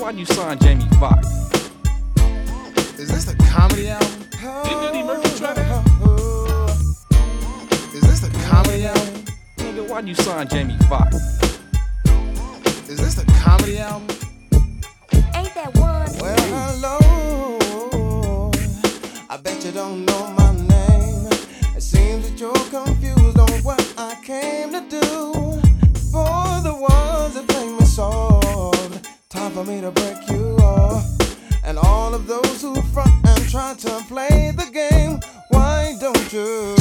Why'd you sign Jamie Foxx? Is this the comedy album? Didn't Eddie Murphy try that? Is this the comedy album? Nigga, why'd you sign Jamie Foxx? Is this the comedy album? Ain't that one? Well, hello. I bet you don't know my name. It seems that you're confused on what I came to do. For the ones that play me soft, time for me to break you off. And all of those who front and try to play the game, why don't you?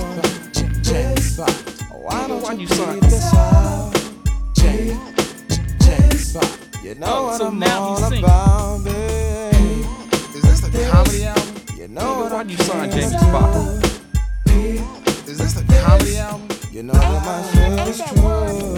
Why'd you sign? This out? You know what so I'm now all he's singing. about, babe. Is this the comedy album? You know what Why'd I'm you sign Jamie Foxx? Is this the comedy album? You know that my shit is Ain't that true.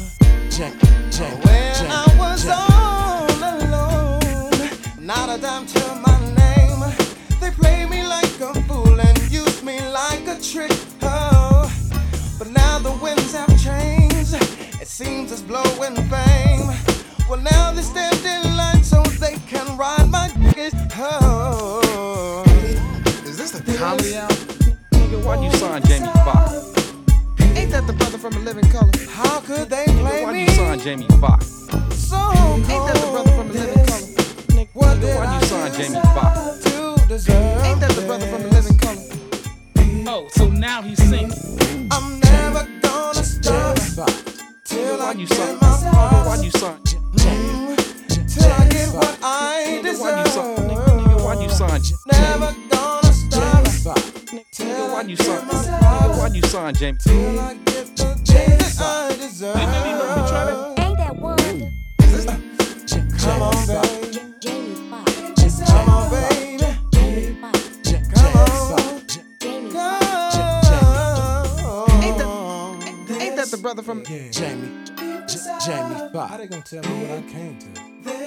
When I was all alone, not a dime to my name. They played me like a fool and used me like a trick. Oh, but now the winds have changed. It seems it's blowing fame. Well, now they stand in line so they can ride my dick. Oh, Is this the comedy album? Nigga, why'd you sign Jamie Foxx? Ain't that the brother from A Living Color? how could they play Why'd me you sign Jamie Foxx? so Ain't that the brother from A Living Color? What did Why'd I you sign do Jamie Foxx? to deserve Ain't that the brother from A this? Living Color? Oh, so now he's singing. I'm never gonna stop till I Why'd you get sign? my heart, Why'd you sign? till I get what I Nigga, why'd you sign? deserve. Nigga, why'd you sign? Never gonna stop Nigga, till I why'd you get sign? my Nigga, heart, why'd you sign Jamie? till I get the thing that I deserve. Didn't Eddie Murphy try that? Ain't that one? Come on, baby. Jamie Foxx. Come on, baby. Jamie Foxx. Come on. Jamie Come Foxx. on. Ain't that the brother from? Jamie Foxx. How they gonna tell me what I came to?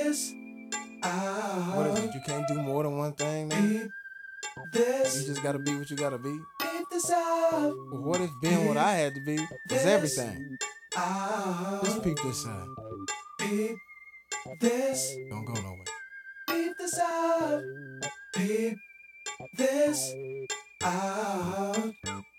What is it? You can't do more than one thing, man? You just gotta be what you gotta be. Well, what if being what I had to be is everything? Just peep this out. Don't go nowhere.